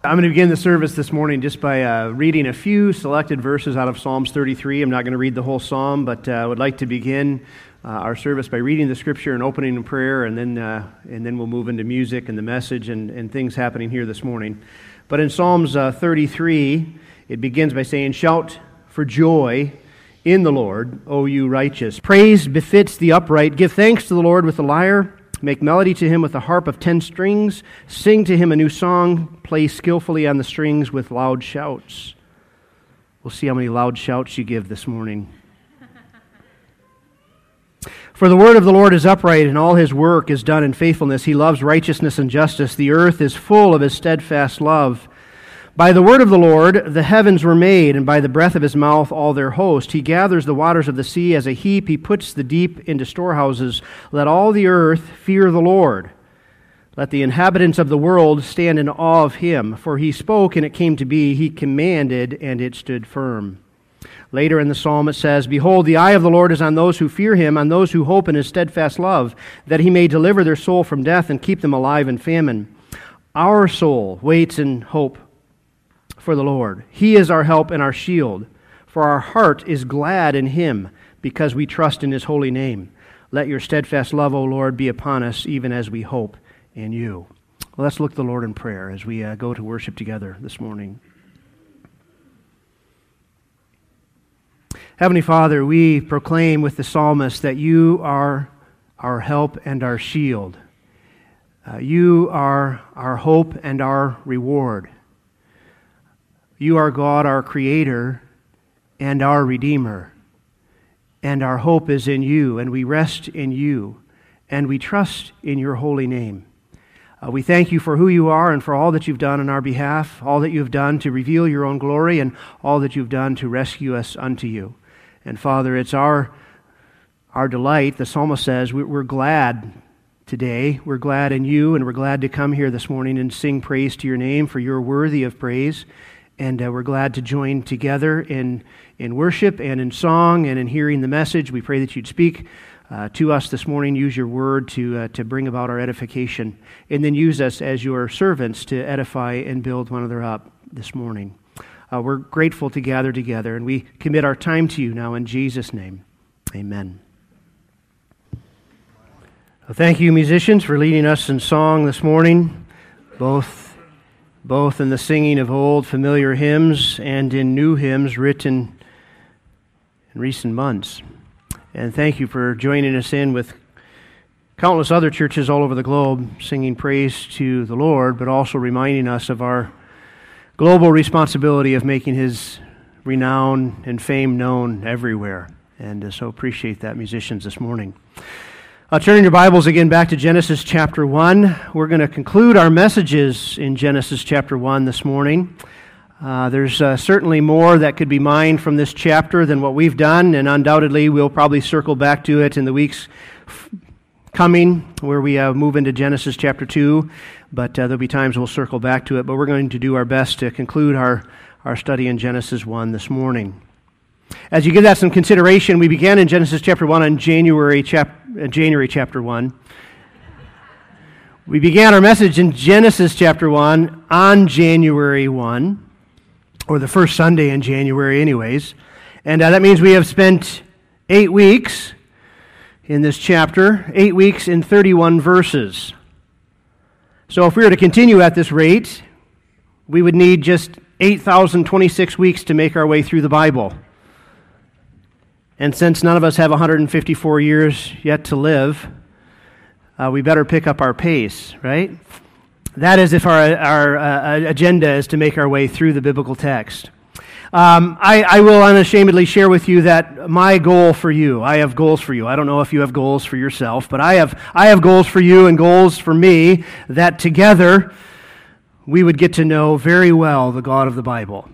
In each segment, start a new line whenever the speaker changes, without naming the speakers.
I'm going to begin the service this morning just by reading a few selected verses out of Psalms 33. I'm not going to read the whole psalm, but I would like to begin our service by reading the scripture and opening in prayer, and then we'll move into music and the message and things happening here this morning. But in Psalms 33, it begins by saying, "Shout for joy in the Lord, O you righteous. Praise befits the upright. Give thanks to the Lord with the lyre. Make melody to him with a harp of 10 strings. Sing to him a new song. Play skillfully on the strings with loud shouts." We'll see how many loud shouts you give this morning. "For the word of the Lord is upright, and all his work is done in faithfulness. He loves righteousness and justice. The earth is full of his steadfast love. By the word of the Lord the heavens were made, and by the breath of his mouth all their host. He gathers the waters of the sea as a heap. He puts the deep into storehouses. Let all the earth fear the Lord. Let the inhabitants of the world stand in awe of him. For he spoke, and it came to be. He commanded, and it stood firm." Later in the psalm it says, "Behold, the eye of the Lord is on those who fear him, on those who hope in his steadfast love, that he may deliver their soul from death and keep them alive in famine." Our soul waits in hope for the Lord. He is our help and our shield. For our heart is glad in him, because we trust in his holy name. Let your steadfast love, O Lord, be upon us, even as we hope in you. Well, let's look to the Lord in prayer as we go to worship together this morning. Heavenly Father, we proclaim with the psalmist that you are our help and our shield. You are our hope and our reward. You are God, our Creator, and our Redeemer. And our hope is in you, and we rest in you, and we trust in your holy name. We thank you for who you are and for all that you've done on our behalf, all that you've done to reveal your own glory, and all that you've done to rescue us unto you. And Father, it's our delight. The psalmist says we're glad today. We're glad in you, and we're glad to come here this morning and sing praise to your name, for you're worthy of praise. And we're glad to join together in worship and in song and in hearing the message. We pray that you'd speak to us this morning, use your word to bring about our edification, and then use us as your servants to edify and build one another up this morning. We're grateful to gather together, and we commit our time to you now in Jesus' name. Amen. Well, thank you, musicians, for leading us in song this morning, both in the singing of old familiar hymns and in new hymns written in recent months. And thank you for joining us in with countless other churches all over the globe, singing praise to the Lord, but also reminding us of our global responsibility of making his renown and fame known everywhere. And so appreciate that, musicians, this morning. Turning your Bibles again back to Genesis chapter 1. We're going to conclude our messages in Genesis chapter 1 this morning. There's certainly more that could be mined from this chapter than what we've done, and undoubtedly we'll probably circle back to it in the weeks coming where we move into Genesis chapter 2, but there'll be times we'll circle back to it. But we're going to do our best to conclude our study in Genesis 1 this morning. As you give that some consideration, we began in Genesis chapter 1 on January chapter 1. We began our message in Genesis chapter 1 on January 1, or the first Sunday in January anyways. And that means we have spent 8 weeks in this chapter, 8 weeks in 31 verses. So if we were to continue at this rate, we would need just 8,026 weeks to make our way through the Bible. And since none of us have 154 years yet to live, we better pick up our pace, right? That is if our agenda is to make our way through the biblical text. I will unashamedly share with you that my goal for you, I have goals for you. I don't know if you have goals for yourself, but I have goals for you and goals for me, that together we would get to know very well the God of the Bible.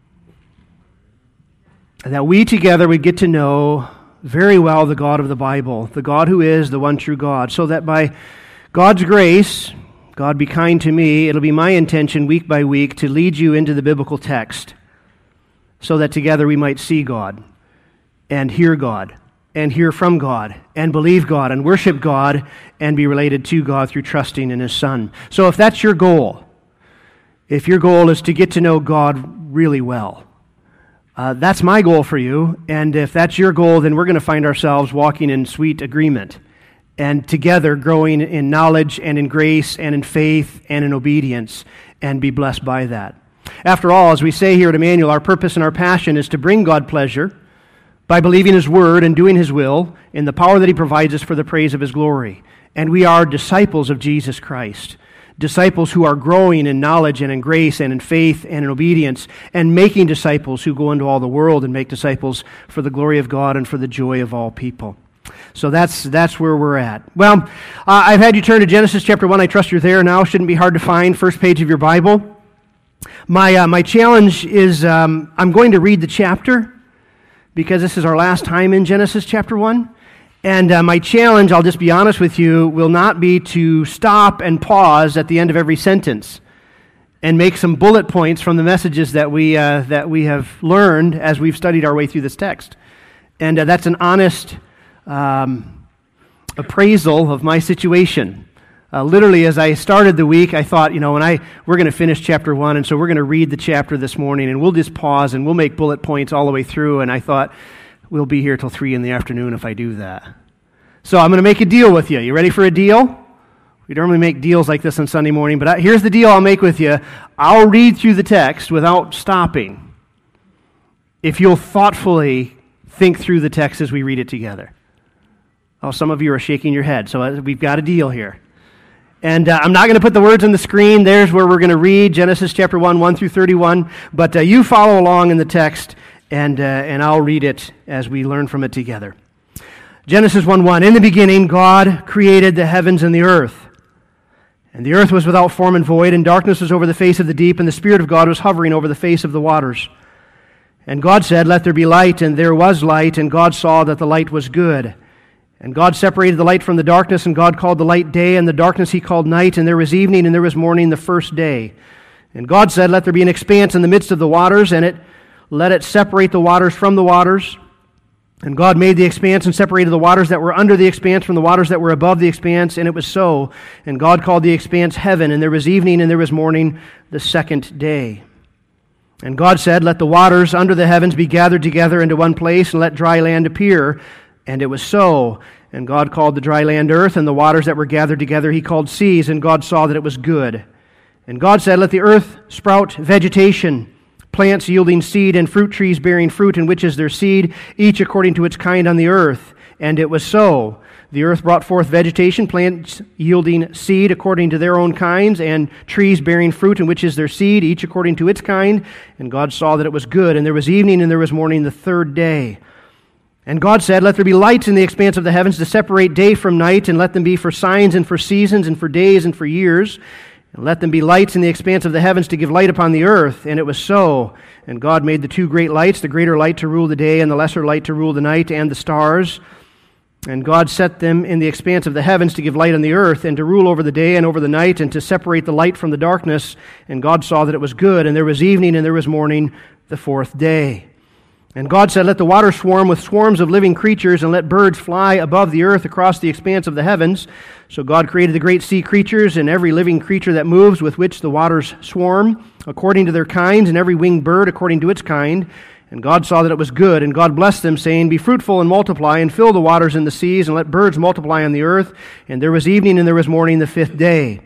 That we together would get to know very well the God of the Bible, the God who is the one true God, so that by God's grace, God be kind to me, it'll be my intention week by week to lead you into the biblical text, so that together we might see God and hear from God and believe God and worship God and be related to God through trusting in His Son. So if that's your goal, if your goal is to get to know God really well. That's my goal for you, and if that's your goal, then we're going to find ourselves walking in sweet agreement and together growing in knowledge and in grace and in faith and in obedience and be blessed by that. After all, as we say here at Emmanuel, our purpose and our passion is to bring God pleasure by believing His Word and doing His will in the power that He provides us for the praise of His glory. And we are disciples of Jesus Christ, disciples who are growing in knowledge and in grace and in faith and in obedience, and making disciples who go into all the world and make disciples for the glory of God and for the joy of all people. So that's where we're at. Well, I've had you turn to Genesis chapter 1. I trust you're there now. Shouldn't be hard to find. First page of your Bible. My challenge is I'm going to read the chapter because this is our last time in Genesis chapter 1. And my challenge, I'll just be honest with you, will not be to stop and pause at the end of every sentence and make some bullet points from the messages that we have learned as we've studied our way through this text. And that's an honest appraisal of my situation. Literally, as I started the week, I thought, we're going to finish chapter 1, and so we're going to read the chapter this morning, and we'll just pause, and we'll make bullet points all the way through, and I thought, we'll be here till 3 in the afternoon if I do that. So I'm going to make a deal with you. You ready for a deal? We normally make deals like this on Sunday morning, but here's the deal I'll make with you. I'll read through the text without stopping if you'll thoughtfully think through the text as we read it together. Oh, some of you are shaking your head, so we've got a deal here. And I'm not going to put the words on the screen. There's where we're going to read Genesis chapter 1, 1 through 31. But you follow along in the text, and I'll read it as we learn from it together. Genesis 1:1. In the beginning, God created the heavens and the earth. And the earth was without form and void, and darkness was over the face of the deep, and the Spirit of God was hovering over the face of the waters. And God said, "Let there be light," and there was light, and God saw that the light was good. And God separated the light from the darkness, and God called the light day, and the darkness He called night, and there was evening, and there was morning the first day. And God said, "Let there be an expanse in the midst of the waters, and let it separate the waters from the waters." And God made the expanse and separated the waters that were under the expanse from the waters that were above the expanse, and it was so. And God called the expanse heaven, and there was evening, and there was morning the second day. And God said, "Let the waters under the heavens be gathered together into one place, and let dry land appear." And it was so. And God called the dry land earth, and the waters that were gathered together He called seas, and God saw that it was good. And God said, "Let the earth sprout vegetation, plants yielding seed, and fruit trees bearing fruit, in which is their seed, each according to its kind on the earth." And it was so. The earth brought forth vegetation, plants yielding seed according to their own kinds, and trees bearing fruit, in which is their seed, each according to its kind. And God saw that it was good. And there was evening, and there was morning the third day. And God said, "Let there be lights in the expanse of the heavens to separate day from night, and let them be for signs and for seasons and for days and for years. And let them be lights in the expanse of the heavens to give light upon the earth." And it was so. And God made the two great lights, the greater light to rule the day, and the lesser light to rule the night, and the stars. And God set them in the expanse of the heavens to give light on the earth, and to rule over the day and over the night, and to separate the light from the darkness. And God saw that it was good. And there was evening, and there was morning the fourth day. And God said, "Let the water swarm with swarms of living creatures, and let birds fly above the earth across the expanse of the heavens." So God created the great sea creatures, and every living creature that moves, with which the waters swarm, according to their kinds, and every winged bird according to its kind. And God saw that it was good. And God blessed them, saying, "Be fruitful and multiply, and fill the waters and the seas, and let birds multiply on the earth." And there was evening, and there was morning the fifth day.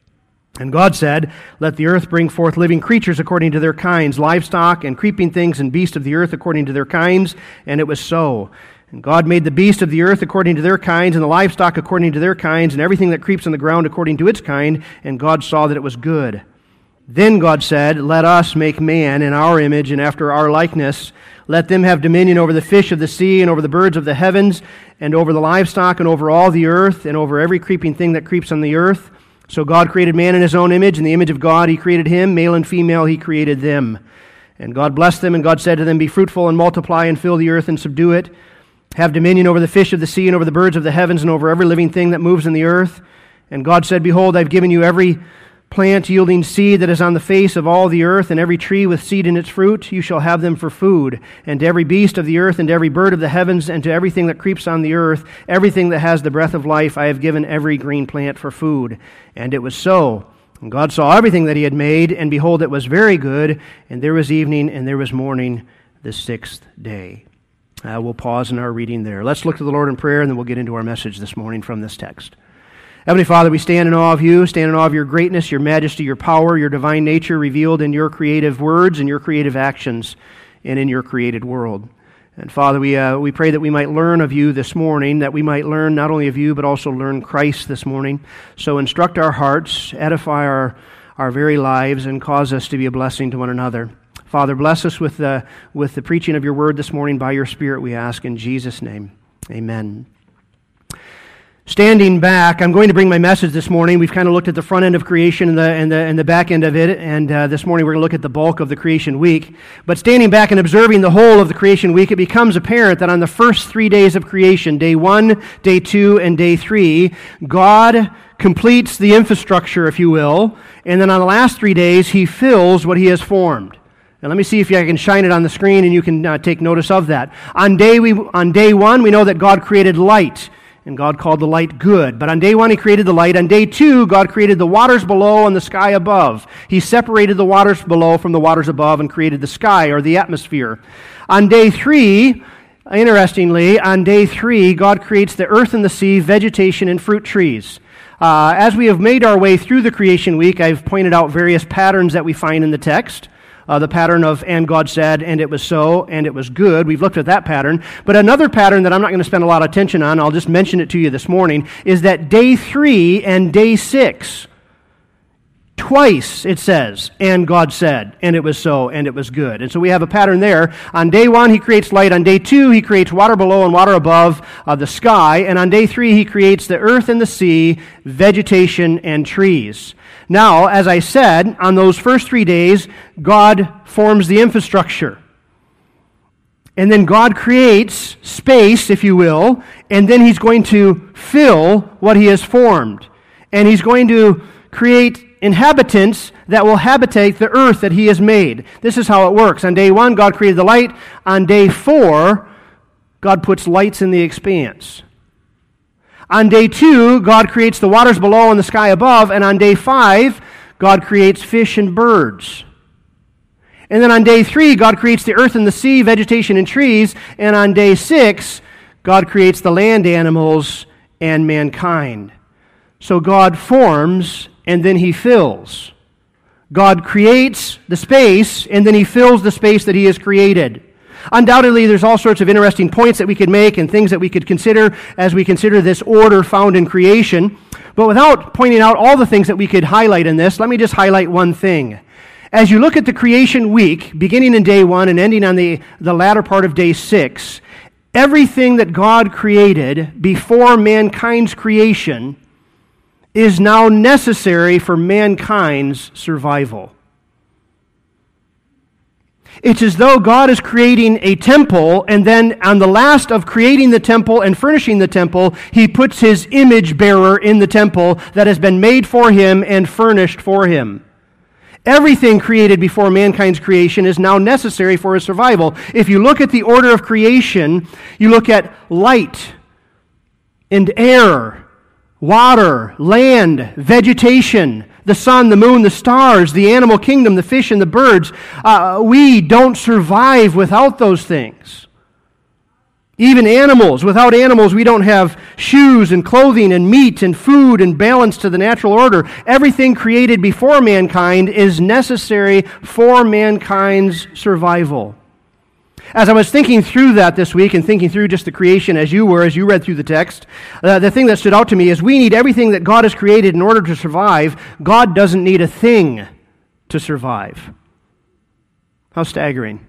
And God said, "Let the earth bring forth living creatures according to their kinds, livestock and creeping things and beasts of the earth according to their kinds." And it was so. And God made the beasts of the earth according to their kinds, and the livestock according to their kinds, and everything that creeps on the ground according to its kind. And God saw that it was good. Then God said, "Let us make man in our image and after our likeness. Let them have dominion over the fish of the sea, and over the birds of the heavens, and over the livestock, and over all the earth, and over every creeping thing that creeps on the earth." So God created man in His own image. In the image of God He created him. Male and female He created them. And God blessed them, and God said to them, "Be fruitful and multiply, and fill the earth and subdue it. Have dominion over the fish of the sea, and over the birds of the heavens, and over every living thing that moves in the earth." And God said, "Behold, I've given you every plant yielding seed that is on the face of all the earth, and every tree with seed in its fruit. You shall have them for food. And to every beast of the earth, and to every bird of the heavens, and to everything that creeps on the earth, everything that has the breath of life, I have given every green plant for food." And it was so. And God saw everything that he had made, and behold, it was very good, and there was evening, and there was morning, the sixth day. We'll pause in our reading there. Let's look to the Lord in prayer, and then we'll get into our message this morning from this text. Heavenly Father, we stand in awe of you, stand in awe of your greatness, your majesty, your power, your divine nature revealed in your creative words and your creative actions and in your created world. And Father, we pray that we might learn of you this morning, that we might learn not only of you, but also learn Christ this morning. So instruct our hearts, edify our very lives, and cause us to be a blessing to one another. Father, bless us with the preaching of your word this morning by your Spirit, we ask in Jesus' name. Amen. Standing back, I'm going to bring my message this morning. We've kind of looked at the front end of creation and the back end of it, and this morning we're going to look at the bulk of the creation week. But standing back and observing the whole of the creation week, it becomes apparent that on the first 3 days of creation, day 1, day 2, and day 3, God completes the infrastructure, if you will, and then on the last 3 days, he fills what he has formed. Now let me see if I can shine it on the screen and you can take notice of that. On day 1, we know that God created light. And God called the light good. But on day 1, he created the light. On day 2, God created the waters below and the sky above. He separated the waters below from the waters above and created the sky, or the atmosphere. On day 3, interestingly, on day 3, God creates the earth and the sea, vegetation, and fruit trees. As we have made our way through the creation week, I've pointed out various patterns that we find in the text. The pattern of, and God said, and it was so, and it was good. We've looked at that pattern. But another pattern that I'm not going to spend a lot of attention on, I'll just mention it to you this morning, is that day 3 and day 6, twice it says, and God said, and it was so, and it was good. And so we have a pattern there. On day 1, he creates light. On day 2, he creates water below and water above the sky. And on day 3, he creates the earth and the sea, vegetation, and trees. Now, as I said, on those first 3 days, God forms the infrastructure. And then God creates space, if you will, and then he's going to fill what he has formed. And he's going to create inhabitants that will habitate the earth that he has made. This is how it works. On day 1, God created the light. On day 4, God puts lights in the expanse. On day 2, God creates the waters below and the sky above. And on day 5, God creates fish and birds. And then on day 3, God creates the earth and the sea, vegetation and trees. And on day 6, God creates the land animals and mankind. So God forms and then he fills. God creates the space and then he fills the space that he has created. Undoubtedly, there's all sorts of interesting points that we could make and things that we could consider as we consider this order found in creation. But without pointing out all the things that we could highlight in this, let me just highlight one thing. As you look at the creation week, beginning in day 1 and ending on the latter part of day 6, everything that God created before mankind's creation is now necessary for mankind's survival. It's as though God is creating a temple, and then on the last of creating the temple and furnishing the temple, he puts his image bearer in the temple that has been made for him and furnished for him. Everything created before mankind's creation is now necessary for his survival. If you look at the order of creation, you look at light and air, water, land, vegetation, the sun, the moon, the stars, the animal kingdom, the fish and the birds. We don't survive without those things. Even animals. Without animals, we don't have shoes and clothing and meat and food and balance to the natural order. Everything created before mankind is necessary for mankind's survival. As I was thinking through that this week and thinking through just the creation as you read through the text, the thing that stood out to me is we need everything that God has created in order to survive. God doesn't need a thing to survive. How staggering.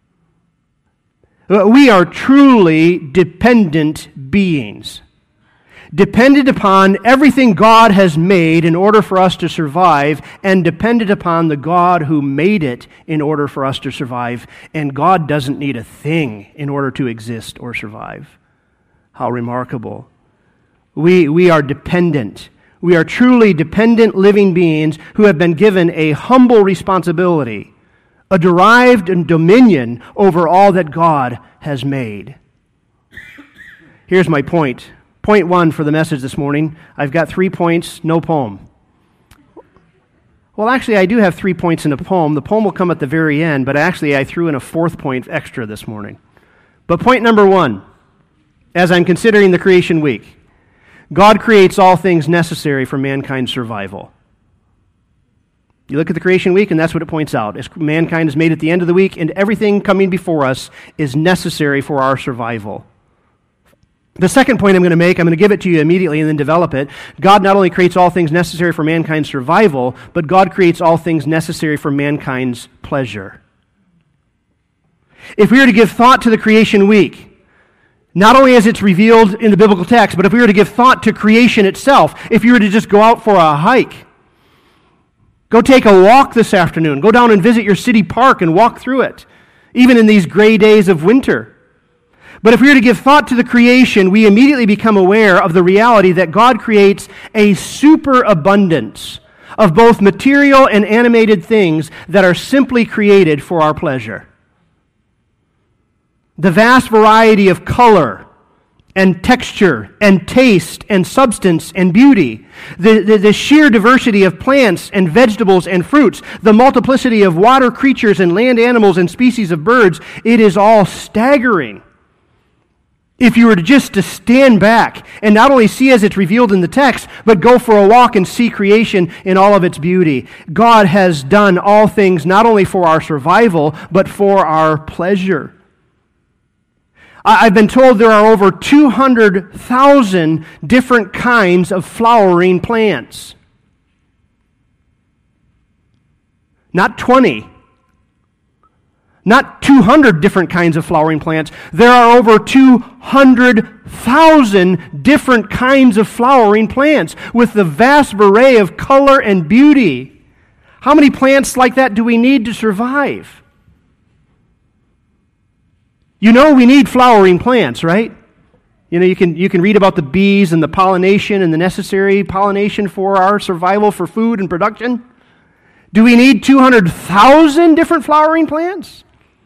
We are truly dependent beings. Dependent upon everything God has made in order for us to survive, and dependent upon the God who made it in order for us to survive. And God doesn't need a thing in order to exist or survive. How remarkable. We are dependent. We are truly dependent living beings who have been given a humble responsibility, a derived dominion over all that God has made. Here's my point. Point 1 for the message this morning. I've got 3 points, no poem. Well, actually, I do have 3 points in the poem. The poem will come at the very end, but actually I threw in a 4th point extra this morning. But point number 1, as I'm considering the creation week, God creates all things necessary for mankind's survival. You look at the creation week, and that's what it points out. As mankind is made at the end of the week, and everything coming before us is necessary for our survival. The second point I'm going to give it to you immediately and then develop it. God not only creates all things necessary for mankind's survival, but God creates all things necessary for mankind's pleasure. If we were to give thought to the creation week, not only as it's revealed in the biblical text, but if we were to give thought to creation itself, if you were to just go out for a hike, go take a walk this afternoon, go down and visit your city park and walk through it, even in these gray days of winter. But if we were to give thought to the creation, we immediately become aware of the reality that God creates a superabundance of both material and animated things that are simply created for our pleasure. The vast variety of color and texture and taste and substance and beauty, the sheer diversity of plants and vegetables and fruits, the multiplicity of water creatures and land animals and species of birds, it is all staggering. If you were to stand back and not only see as it's revealed in the text, but go for a walk and see creation in all of its beauty. God has done all things not only for our survival, but for our pleasure. I've been told there are over 200,000 different kinds of flowering plants. Not 20. Not 200 different kinds of flowering plants. There are over 200,000 different kinds of flowering plants with the vast array of color and beauty. How many plants like that do we need to survive? You know we need flowering plants, right? You know, you can read about the bees and the pollination and the necessary pollination for our survival for food and production. Do we need 200,000 different flowering plants?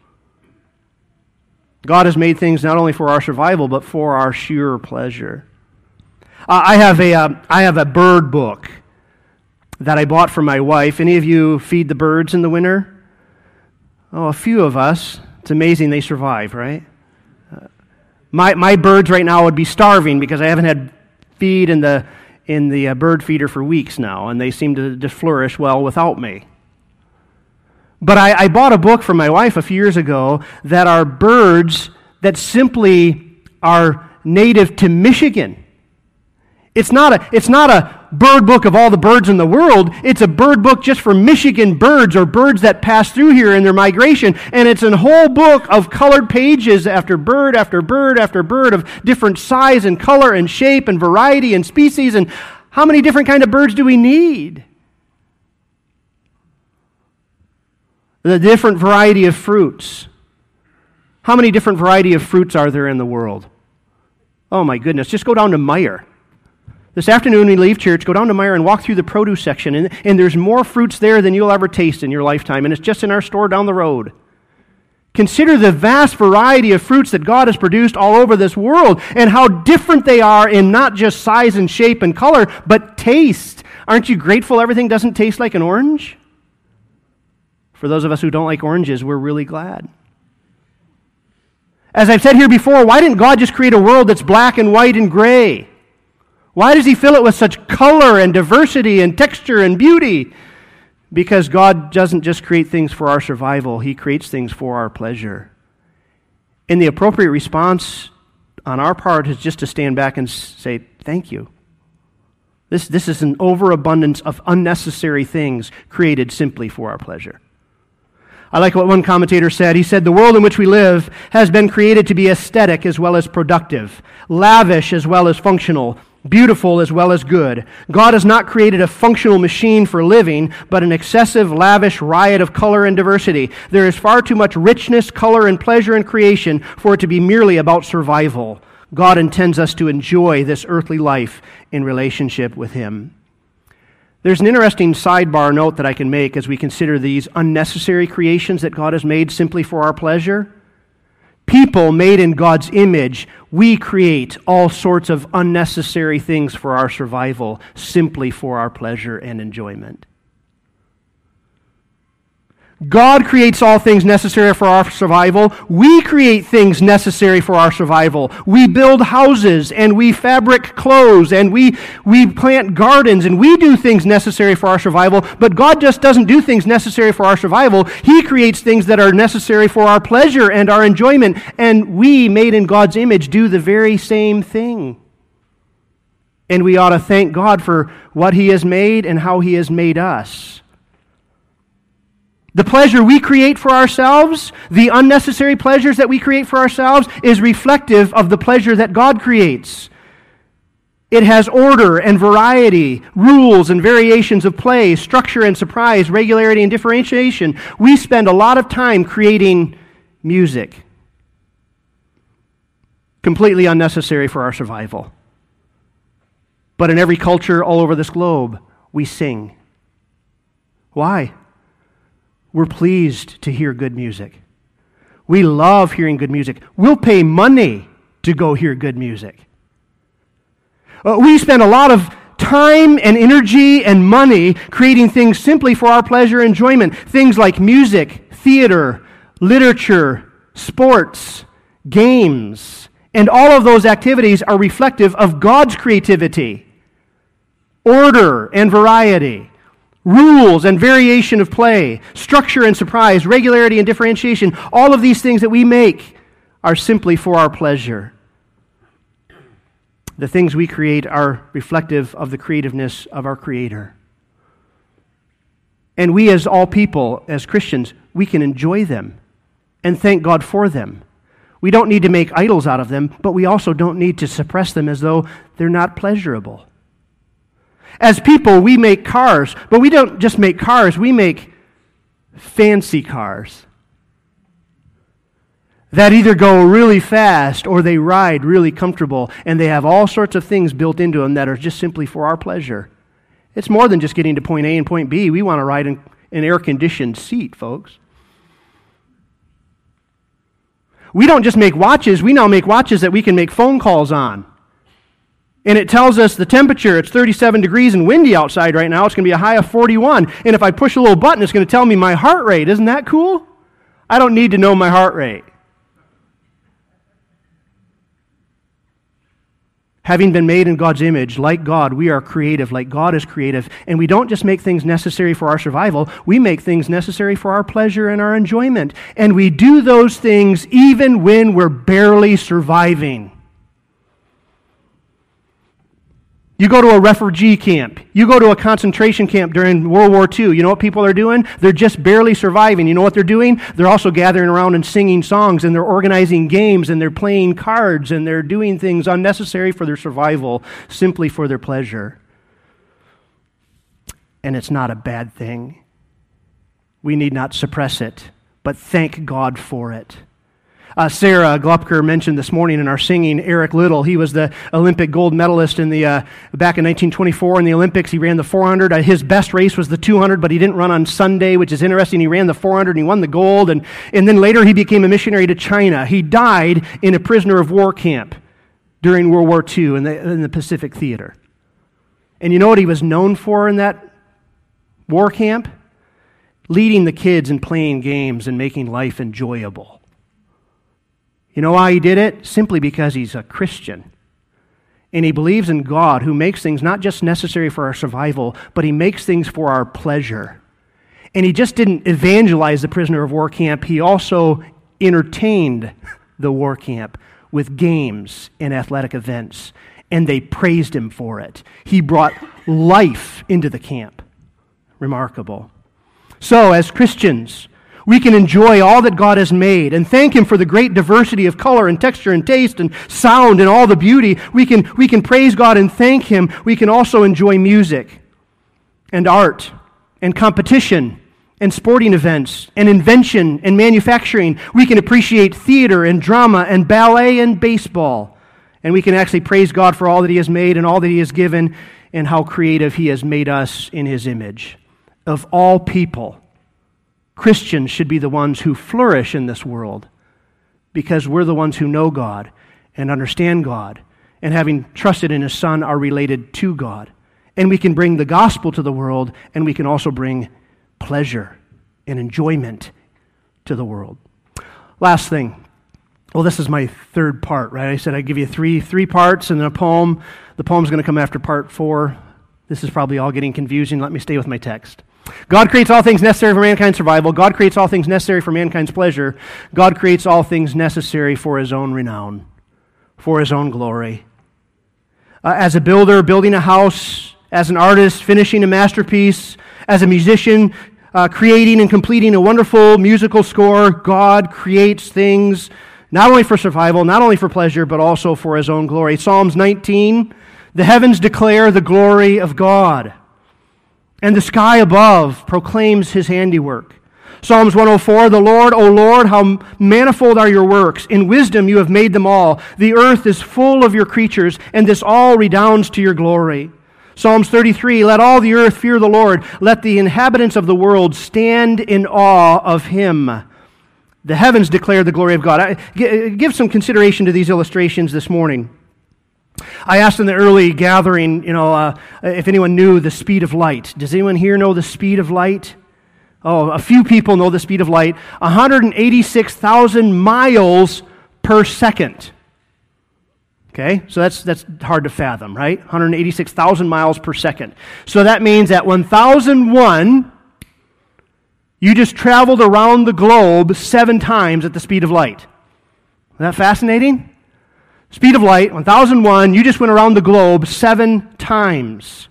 God has made things not only for our survival, but for our sheer pleasure. I have a bird book that I bought for my wife. Any of you feed the birds in the winter? Oh, a few of us. It's amazing they survive, right? My birds right now would be starving because I haven't had feed in the bird feeder for weeks now, and they seem to flourish well without me. But I bought a book for my wife a few years ago that are birds that simply are native to Michigan. It's not a bird book of all the birds in the world. It's a bird book just for Michigan birds or birds that pass through here in their migration. And it's a whole book of colored pages after bird after bird after bird of different size and color and shape and variety and species. And how many different kind of birds do we need? The different variety of fruits. How many different variety of fruits are there in the world? Oh my goodness, just go down to Meijer. This afternoon when you leave church, go down to Meijer and walk through the produce section, and there's more fruits there than you'll ever taste in your lifetime, and it's just in our store down the road. Consider the vast variety of fruits that God has produced all over this world, and how different they are in not just size and shape and color, but taste. Aren't you grateful everything doesn't taste like an orange? For those of us who don't like oranges, we're really glad. As I've said here before, why didn't God just create a world that's black and white and gray? Why does He fill it with such color and diversity and texture and beauty? Because God doesn't just create things for our survival, He creates things for our pleasure. And the appropriate response on our part is just to stand back and say, thank you. This is an overabundance of unnecessary things created simply for our pleasure. I like what one commentator said. He said, the world in which we live has been created to be aesthetic as well as productive, lavish as well as functional, beautiful as well as good. God has not created a functional machine for living, but an excessive, lavish riot of color and diversity. There is far too much richness, color, and pleasure in creation for it to be merely about survival. God intends us to enjoy this earthly life in relationship with Him. There's an interesting sidebar note that I can make as we consider these unnecessary creations that God has made simply for our pleasure. People made in God's image, we create all sorts of unnecessary things for our survival, simply for our pleasure and enjoyment. God creates all things necessary for our survival. We create things necessary for our survival. We build houses, and we fabric clothes, and we plant gardens, and we do things necessary for our survival. But God just doesn't do things necessary for our survival. He creates things that are necessary for our pleasure and our enjoyment. And we, made in God's image, do the very same thing. And we ought to thank God for what He has made and how He has made us. The pleasure we create for ourselves, the unnecessary pleasures that we create for ourselves, is reflective of the pleasure that God creates. It has order and variety, rules and variations of play, structure and surprise, regularity and differentiation. We spend a lot of time creating music, completely unnecessary for our survival. But in every culture all over this globe, we sing. Why? We're pleased to hear good music. We love hearing good music. We'll pay money to go hear good music. We spend a lot of time and energy and money creating things simply for our pleasure and enjoyment. Things like music, theater, literature, sports, games. And all of those activities are reflective of God's creativity, order and variety. Rules and variation of play, structure and surprise, regularity and differentiation, all of these things that we make are simply for our pleasure. The things we create are reflective of the creativeness of our Creator. And we as all people, as Christians, we can enjoy them and thank God for them. We don't need to make idols out of them, but we also don't need to suppress them as though they're not pleasurable. As people, we make cars, but we don't just make cars, we make fancy cars that either go really fast or they ride really comfortable, and they have all sorts of things built into them that are just simply for our pleasure. It's more than just getting to point A and point B. We want to ride in an air-conditioned seat, folks. We don't just make watches, we now make watches that we can make phone calls on. And it tells us the temperature, it's 37 degrees and windy outside right now. It's going to be a high of 41. And if I push a little button, it's going to tell me my heart rate. Isn't that cool? I don't need to know my heart rate. Having been made in God's image, like God, we are creative, like God is creative. And we don't just make things necessary for our survival. We make things necessary for our pleasure and our enjoyment. And we do those things even when we're barely surviving. You go to a refugee camp. You go to a concentration camp during World War II. You know what people are doing? They're just barely surviving. You know what they're doing? They're also gathering around and singing songs, and they're organizing games, and they're playing cards, and they're doing things unnecessary for their survival, simply for their pleasure. And it's not a bad thing. We need not suppress it, but thank God for it. Sarah Glupker mentioned this morning in our singing Eric Little. He was the Olympic gold medalist in the back in 1924 in the Olympics. He ran the 400. His best race was the 200, but he didn't run on Sunday, which is interesting. He ran the 400 and he won the gold. And then later he became a missionary to China. He died in a prisoner of war camp during World War II in the Pacific Theater. And you know what he was known for in that war camp? Leading the kids and playing games and making life enjoyable. You know why he did it? Simply because he's a Christian. And he believes in God, who makes things not just necessary for our survival, but he makes things for our pleasure. And he just didn't evangelize the prisoner of war camp. He also entertained the war camp with games and athletic events. And they praised him for it. He brought life into the camp. Remarkable. So, as Christians, we can enjoy all that God has made and thank Him for the great diversity of color and texture and taste and sound and all the beauty. We can praise God and thank Him. We can also enjoy music and art and competition and sporting events and invention and manufacturing. We can appreciate theater and drama and ballet and baseball. And we can actually praise God for all that He has made and all that He has given and how creative He has made us in His image. Of all people, Christians should be the ones who flourish in this world because we're the ones who know God and understand God and having trusted in His Son are related to God. And we can bring the gospel to the world and we can also bring pleasure and enjoyment to the world. Last thing. Well, this is my third part, right? I said I'd give you three parts and then a poem. The poem's going to come after part 4. This is probably all getting confusing. Let me stay with my text. God creates all things necessary for mankind's survival. God creates all things necessary for mankind's pleasure. God creates all things necessary for His own renown, for His own glory. As a builder, building a house, as an artist, finishing a masterpiece, as a musician, creating and completing a wonderful musical score, God creates things not only for survival, not only for pleasure, but also for His own glory. Psalms 19, the heavens declare the glory of God, and the sky above proclaims His handiwork. Psalms 104, the Lord, O Lord, how manifold are your works. In wisdom you have made them all. The earth is full of your creatures, and this all redounds to your glory. Psalms 33, let all the earth fear the Lord. Let the inhabitants of the world stand in awe of Him. The heavens declare the glory of God. Give some consideration to these illustrations this morning. I asked in the early gathering, if anyone knew the speed of light. Does anyone here know the speed of light? Oh, a few people know the speed of light. 186,000 miles per second. Okay, so that's hard to fathom, right? 186,000 miles per second. So that means at 1001, you just traveled around the globe 7 times at the speed of light. Isn't that fascinating? Speed of light, 1001, you just went around the globe 7 times.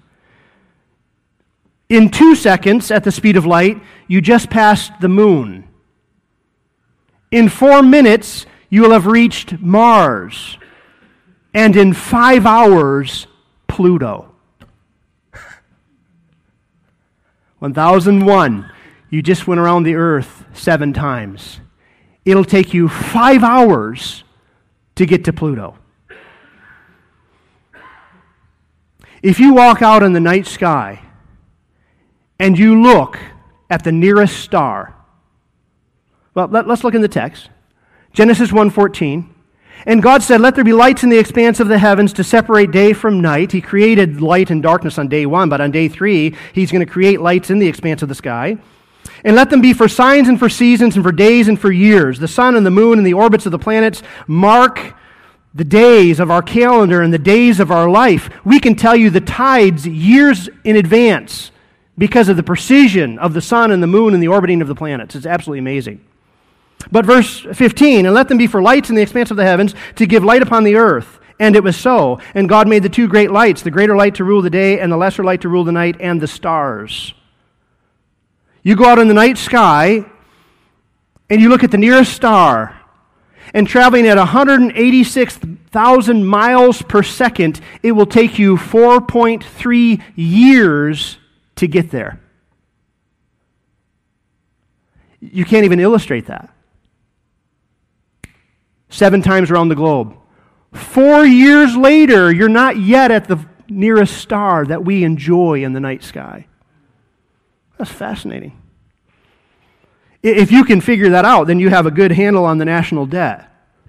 In 2 seconds at the speed of light, you just passed the moon. In 4 minutes, you will have reached Mars. And in 5 hours, Pluto. 1001. You just went around the earth 7 times. It'll take you 5 hours to get to Pluto. If you walk out in the night sky and you look at the nearest star, well, let's look in the text. Genesis 1:14. And God said, let there be lights in the expanse of the heavens to separate day from night. He created light and darkness on day 1, but on day 3, He's going to create lights in the expanse of the sky. And let them be for signs and for seasons and for days and for years. The sun and the moon and the orbits of the planets mark the days of our calendar and the days of our life. We can tell you the tides years in advance because of the precision of the sun and the moon and the orbiting of the planets. It's absolutely amazing. But verse 15, and let them be for lights in the expanse of the heavens to give light upon the earth. And it was so. And God made the 2 great lights, the greater light to rule the day and the lesser light to rule the night, and the stars. You go out in the night sky and you look at the nearest star, and traveling at 186,000 miles per second, it will take you 4.3 years to get there. You can't even illustrate that. 7 times around the globe. 4 years later, you're not yet at the nearest star that we enjoy in the night sky. That's fascinating. If you can figure that out, then you have a good handle on the national debt.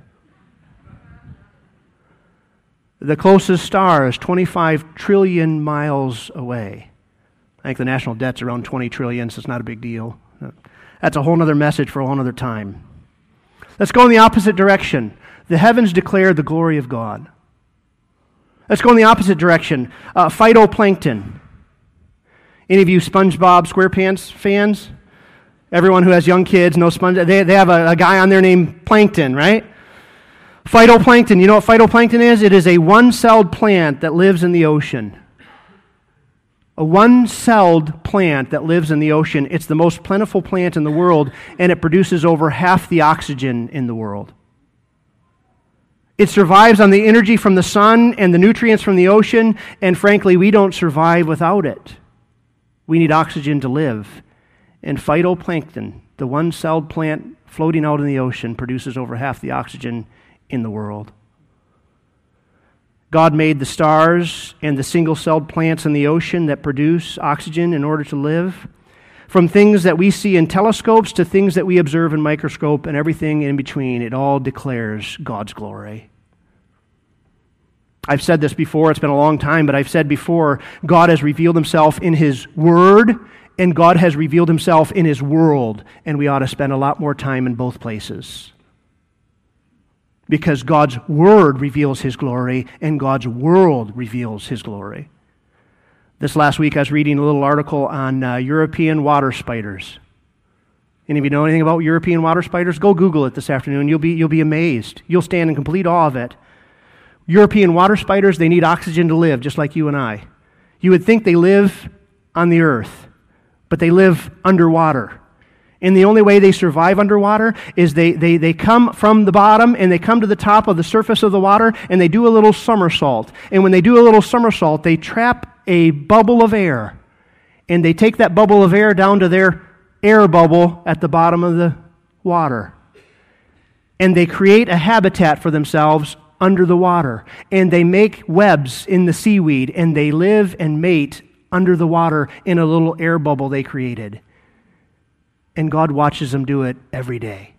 The closest star is 25 trillion miles away. I think the national debt's around 20 trillion, so it's not a big deal. That's a whole other message for a whole other time. Let's go in the opposite direction. The heavens declare the glory of God. Let's go in the opposite direction. Phytoplankton. Any of you SpongeBob SquarePants fans? Everyone who has young kids knows SpongeBob. They have a guy on there named Plankton, right? Phytoplankton. You know what phytoplankton is? It is a one-celled plant that lives in the ocean. A one-celled plant that lives in the ocean. It's the most plentiful plant in the world, and it produces over half the oxygen in the world. It survives on the energy from the sun and the nutrients from the ocean, and frankly, we don't survive without it. We need oxygen to live. And phytoplankton, the one-celled plant floating out in the ocean, produces over half the oxygen in the world. God made the stars and the single-celled plants in the ocean that produce oxygen in order to live. From things that we see in telescopes to things that we observe in microscope and everything in between, it all declares God's glory. I've said this before, it's been a long time, but I've said before, God has revealed Himself in His Word and God has revealed himself in his world, and we ought to spend a lot more time in both places. Because God's word reveals his glory, and God's world reveals his glory. This last week I was reading a little article on European water spiders. Any of you know anything about European water spiders? Go Google it this afternoon. You'll be amazed. You'll stand in complete awe of it. European water spiders, they need oxygen to live, just like you and I. You would think they live on the earth, but they live underwater. And the only way they survive underwater is they come from the bottom and they come to the top of the surface of the water and they do a little somersault. And when they do a little somersault, they trap a bubble of air. And they take that bubble of air down to their air bubble at the bottom of the water. And they create a habitat for themselves under the water. And they make webs in the seaweed, and they live and mate under the water in a little air bubble they created. And God watches them do it every day.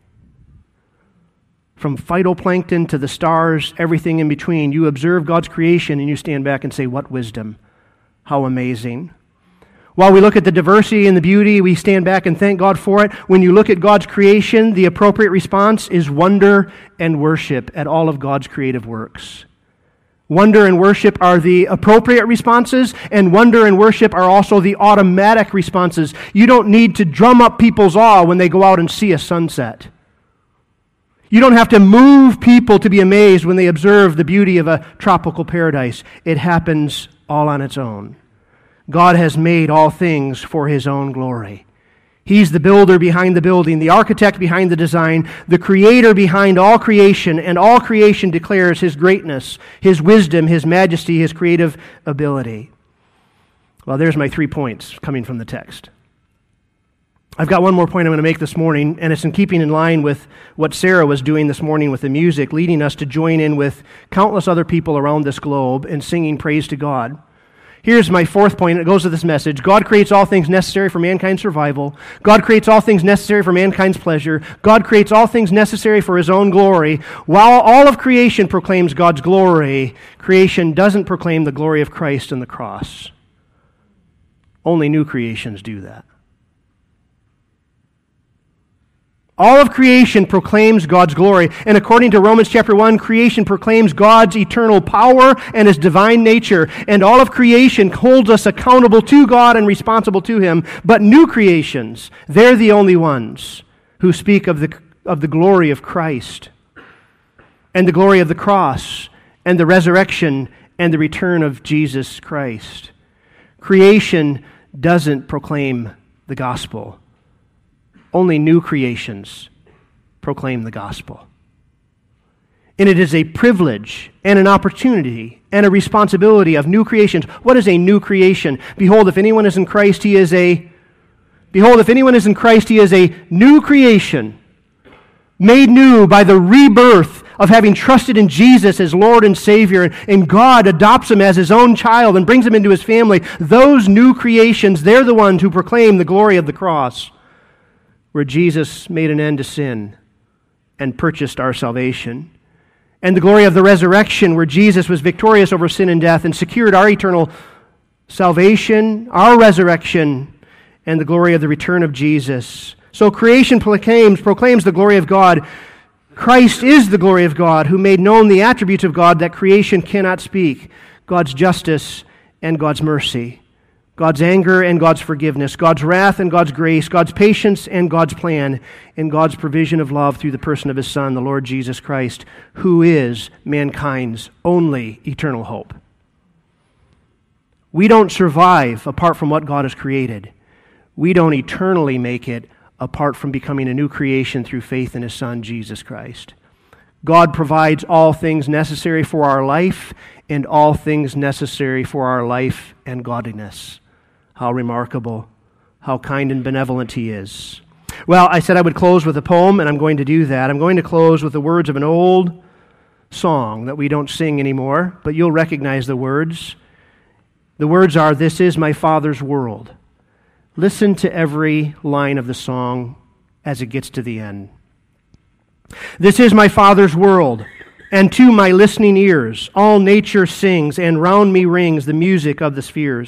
From phytoplankton to the stars, everything in between, you observe God's creation and you stand back and say, what wisdom, how amazing. While we look at the diversity and the beauty, we stand back and thank God for it. When you look at God's creation, the appropriate response is wonder and worship at all of God's creative works. Wonder and worship are the appropriate responses, and wonder and worship are also the automatic responses. You don't need to drum up people's awe when they go out and see a sunset. You don't have to move people to be amazed when they observe the beauty of a tropical paradise. It happens all on its own. God has made all things for his own glory. He's the builder behind the building, the architect behind the design, the creator behind all creation, and all creation declares his greatness, his wisdom, his majesty, his creative ability. Well, there's my 3 points coming from the text. I've got one more point I'm going to make this morning, and it's in keeping in line with what Sarah was doing this morning with the music, leading us to join in with countless other people around this globe in singing praise to God. Here's my 4th point. It goes to this message. God creates all things necessary for mankind's survival. God creates all things necessary for mankind's pleasure. God creates all things necessary for his own glory. While all of creation proclaims God's glory, creation doesn't proclaim the glory of Christ and the cross. Only new creations do that. All of creation proclaims God's glory. And according to Romans chapter 1, creation proclaims God's eternal power and his divine nature. And all of creation holds us accountable to God and responsible to him. But new creations, they're the only ones who speak of the glory of Christ and the glory of the cross and the resurrection and the return of Jesus Christ. Creation doesn't proclaim the gospel. Only new creations proclaim the gospel. And it is a privilege and an opportunity and a responsibility of new creations. What is a new creation? Behold, if anyone is in Christ, he is a new creation, made new by the rebirth of having trusted in Jesus as Lord and Savior, and God adopts him as his own child and brings him into his family. Those new creations, they're the ones who proclaim the glory of the cross, where Jesus made an end to sin and purchased our salvation. And the glory of the resurrection, where Jesus was victorious over sin and death and secured our eternal salvation, our resurrection, and the glory of the return of Jesus. So creation proclaims the glory of God. Christ is the glory of God, who made known the attributes of God that creation cannot speak: God's justice and God's mercy, God's anger and God's forgiveness, God's wrath and God's grace, God's patience and God's plan, and God's provision of love through the person of his Son, the Lord Jesus Christ, who is mankind's only eternal hope. We don't survive apart from what God has created. We don't eternally make it apart from becoming a new creation through faith in his Son, Jesus Christ. God provides all things necessary for our life and all things necessary for our life and godliness. How remarkable, how kind and benevolent he is. Well, I said I would close with a poem, and I'm going to do that. I'm going to close with the words of an old song that we don't sing anymore, but you'll recognize the words. The words are, "This is my Father's world." Listen to every line of the song as it gets to the end. This is my Father's world, and to my listening ears all nature sings, and round me rings the music of the spheres.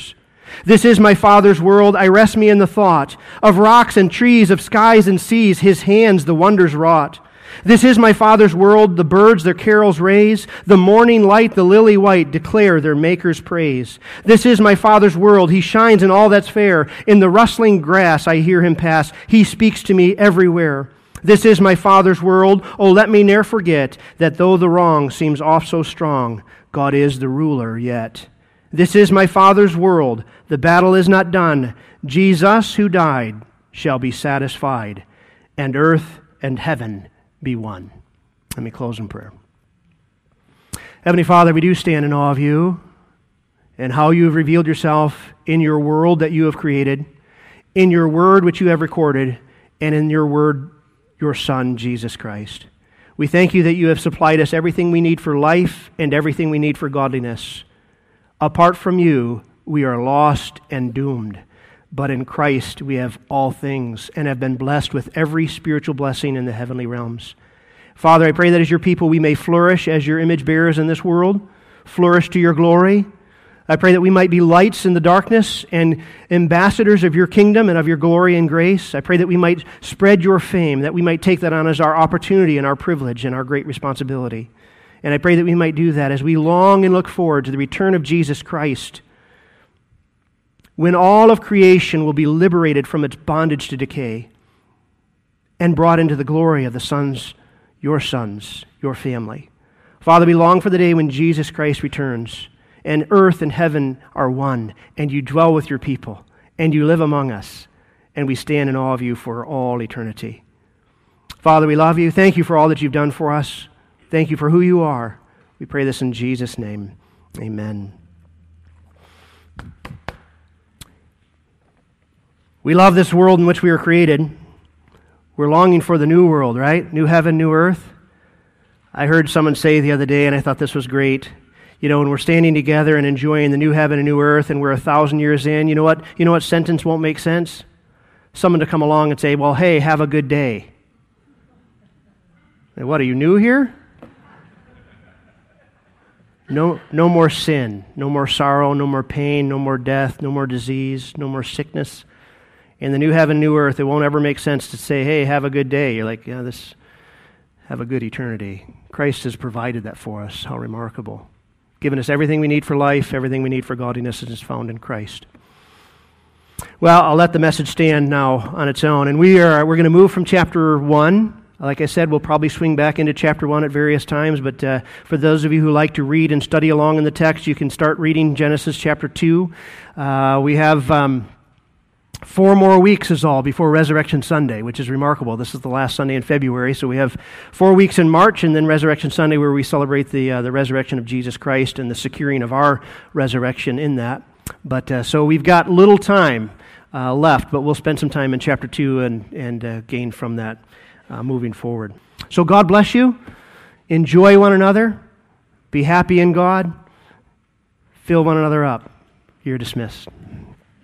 This is my Father's world, I rest me in the thought of rocks and trees, of skies and seas, His hands the wonders wrought. This is my Father's world, the birds their carols raise, the morning light, the lily white, declare their Maker's praise. This is my Father's world, He shines in all that's fair, in the rustling grass I hear Him pass, He speaks to me everywhere. This is my Father's world, oh let me ne'er forget, that though the wrong seems oft so strong, God is the ruler yet. This is my Father's world, the battle is not done, Jesus who died shall be satisfied, and earth and heaven be one. Let me close in prayer. Heavenly Father, we do stand in awe of You and how You have revealed Yourself in Your world that You have created, in Your word which You have recorded, and in Your word, Your Son, Jesus Christ. We thank You that You have supplied us everything we need for life and everything we need for godliness. Apart from You, we are lost and doomed. But in Christ we have all things and have been blessed with every spiritual blessing in the heavenly realms. Father, I pray that as Your people we may flourish as Your image bearers in this world, flourish to Your glory. I pray that we might be lights in the darkness and ambassadors of Your kingdom and of Your glory and grace. I pray that we might spread Your fame, that we might take that on as our opportunity and our privilege and our great responsibility. And I pray that we might do that as we long and look forward to the return of Jesus Christ, when all of creation will be liberated from its bondage to decay and brought into the glory of the sons, Your family. Father, we long for the day when Jesus Christ returns and earth and heaven are one, and You dwell with Your people, and You live among us, and we stand in awe of You for all eternity. Father, we love You. Thank You for all that You've done for us. Thank You for who You are. We pray this in Jesus' name. Amen. We love this world in which we were created. We're longing for the new world, right? New heaven, new earth. I heard someone say the other day, and I thought this was great. You know, when we're standing together and enjoying the new heaven and new earth, and we're 1,000 years in, you know what sentence won't make sense? Someone to come along and say, well, hey, have a good day. And what, are you new here? No more sin, no more sorrow, no more pain, no more death, no more disease, no more sickness. In the new heaven, new earth, it won't ever make sense to say, hey, have a good day. You're like, yeah, have a good eternity. Christ has provided that for us. How remarkable. Given us everything we need for life, everything we need for godliness is found in Christ. Well, I'll let the message stand now on its own. And we're going to move from chapter 1. Like I said, we'll probably swing back into chapter 1 at various times, but for those of you who like to read and study along in the text, you can start reading Genesis chapter 2. We have 4 more weeks is all before Resurrection Sunday, which is remarkable. This is the last Sunday in February, so we have 4 weeks in March, and then Resurrection Sunday where we celebrate the resurrection of Jesus Christ and the securing of our resurrection in that. But so we've got little time left, but we'll spend some time in chapter 2 and gain from that moving forward. So God bless you. Enjoy one another. Be happy in God. Fill one another up. You're dismissed.